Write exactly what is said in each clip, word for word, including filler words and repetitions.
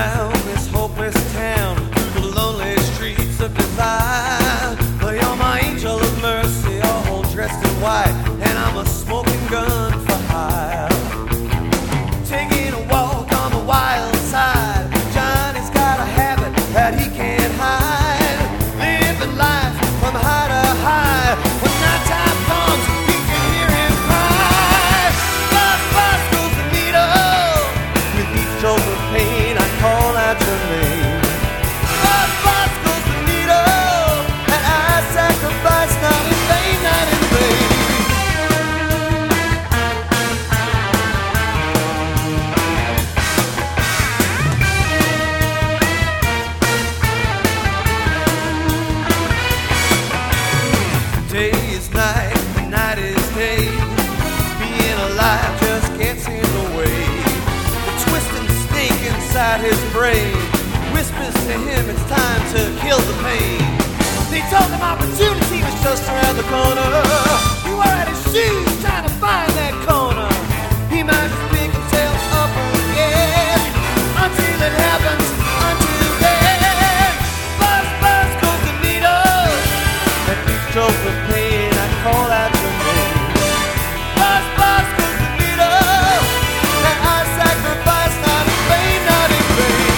down this hopeless town through the lonely streets of desire. But you're my angel of mercy, all dressed in white, and I'm a smoking gun for hire. Taking a walk on the wild side, Johnny's got a habit that he can't hide. Living life from high to high. When night time comes, he can hear him cry. Buzz, buzz goes the needle. With each jolt of pain, I call out your name. Buzz, buzz goes the needle, and I sacrifice not in vain, not in vain. Day is night, night is day. Being alive just can't seem to wait. The twisting snake inside his brain whispers to him it's time to kill the pain. They told him opportunity was just around the corner. He wore out his shoes trying to find that corner. He might just pick himself up again until it happens, until then. Buzz, buzz goes the needle. At each stroke of pain, I call out your name. Buzz, buzz goes the needle, and I sacrifice not in vain, not in vain.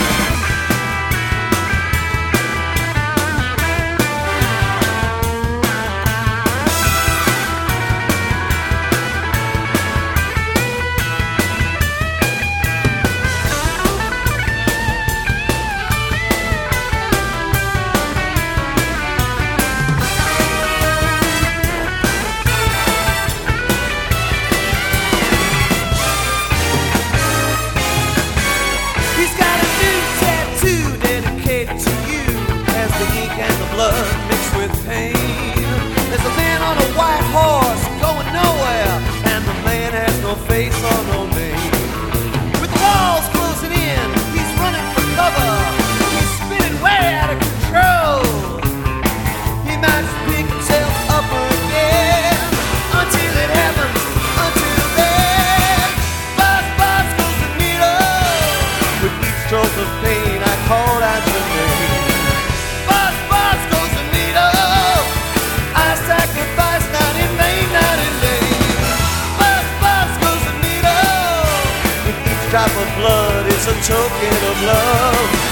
He's got a new tattoo dedicated to you, as the ink and the blood mix with pain. There's a man on a white horse going nowhere, and the man has no face or no name. With the walls closing in, he's running for cover. He's spinning way out of control. He might just pick himself up again until it happens, until then. Buzz, buzz goes the needle. With each stroke of pain, I call out your name. Buzz, buzz goes the needle. I sacrifice not in vain, not in vain. Buzz, buzz goes the needle. With each drop of blood is a token of love.